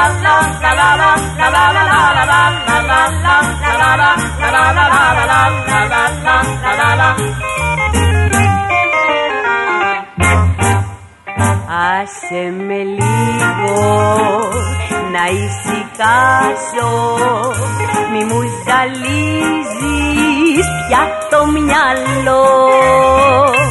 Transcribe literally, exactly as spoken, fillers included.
Άσε με λίγο να ησυχάσω, μη μου ζαλίζεις πια το μυαλό.